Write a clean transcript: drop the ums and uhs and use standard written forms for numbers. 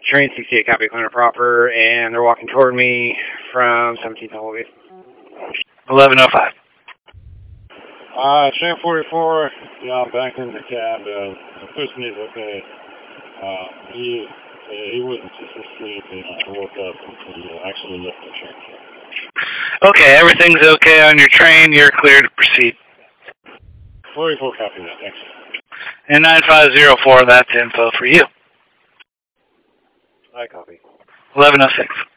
Train 68, copy, clear proper, and they're walking toward me from 17th Hallway. 1105. Train 44, yeah, back in the cab. The person is okay. He wasn't just asleep, and I woke up and he actually left the train. Okay, everything's okay on your train. You're clear to proceed. 44, copy that, thanks. And 9504, that's info for you. I copy. 1106.